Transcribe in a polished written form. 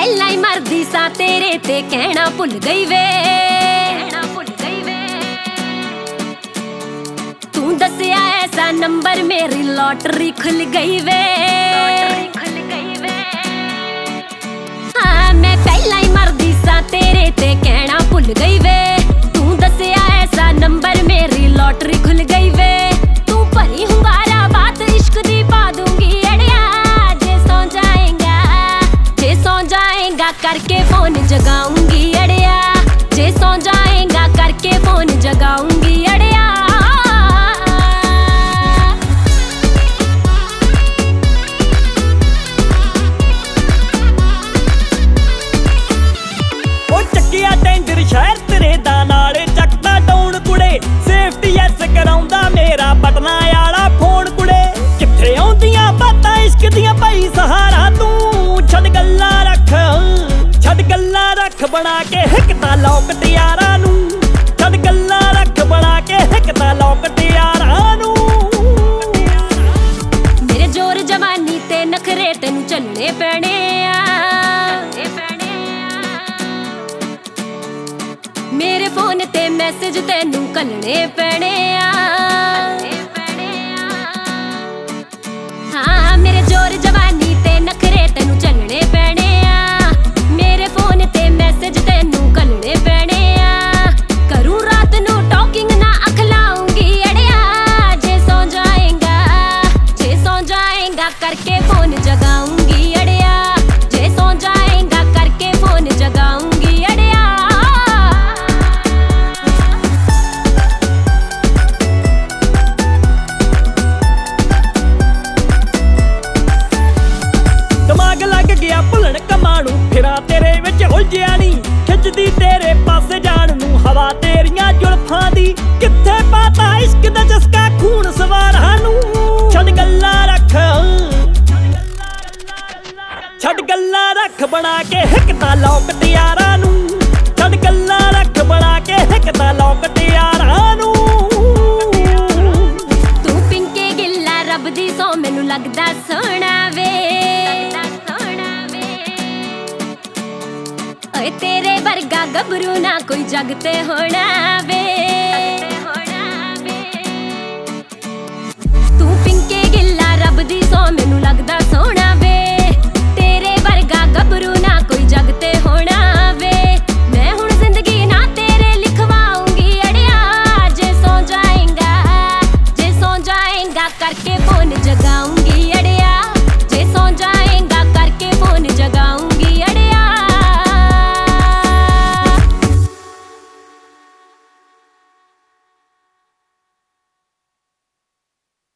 ਪਹਿਲਾਂ ਹੀ ਮਰਦੀ ਸਾਂ ਤੇਰੇ ਤੇ ਕਹਿਣਾ ਭੁੱਲ ਗਈ ਵੇ। ਤੂੰ ਦੱਸਿਆ ਐਸਾ ਨੰਬਰ ਮੇਰੀ ਲੋਟਰੀ ਖੁੱਲ ਗਈ ਵੇ। ਹਾਂ ਮੈਂ ਪਹਿਲਾਂ ਹੀ ਮਰਦੀ ਸਾਂ ਤੇਰੇ ਤੇ ਕਹਿਣਾ ਭੁੱਲ ਗਈ ਵੇ। ਤੂੰ ਦੱਸਿਆ ਐਸਾ ਨੰਬਰ ਮੇਰੀ ਲੋਟਰੀ ਖੁੱਲ ਗਈ ਵੇ। ਤੂੰ ਭਰੀ ਹੁੰਗਾਰਾ ਬਾਤ ਇਸ਼ਕ ਦੀ ਪਾ ਦੂੰਗੀ ਅੜਿਆ। ਜੇ ਸੌ ਜਾਏਗਾ करके फोन जगाऊंगी अड़िया। जे सौ जाएगा करके फोन जगाऊंगी अड़िया। ओ चक्किया टेंडर शहर तेरे दा नाले चकदा डाउन कुड़े। सेफ्टी एस कराउंदा मेरा पटना वाला फोन कुड़े। किथे आउंदियां बातां इश्क दियां भाई सहारा तू छड़ गल्लां रख बना के हिकदा लौकट यारां नूं। छड़ गल्लां रख बना के हिकदा लौकट यारां नूं। मेरे जोर जवानी ते नखरे तेनू झल्लने पैणे आ। मेरे फोन ते मैसेज तेनू घल्लने पैणे आ। हाँ मेरे जोर जवानी ते नखरे तेनू झल्लने पैणे आ। मेरे फोन ते मैसेज तेनू घल्लने पैणे आ। करूं रात नू टॉकिंग ना अख लाऊंगी अड़िया। जे सौ जाएगा करके फोन जगाऊंगी अड़िया। जे सौ जाएगा करके फोन जगाऊंगी अड़िया। दिमाग लग गया भुलन कमाणू फिरा तेरे विच उलझिया नी। खिचदी तेरे पासे जान नू हवा तेरियां जुल्फां दी। किथे पाता इश्क दा चस्का खून सवारां नू। छड़ गल्लां रख बना के हिकदा लौकट यारां नू। छड़ गल्लां रख बना के हिकदा लौकट यारां नू। तू पिंके गिल्ला रब दी सौ मैनू लगदा सोहना वे। ओए तेरे वर्गा गबरू ना कोई जग ते होना वे। तू पिंके गिल्ला रब दी सौ मैनू लगदा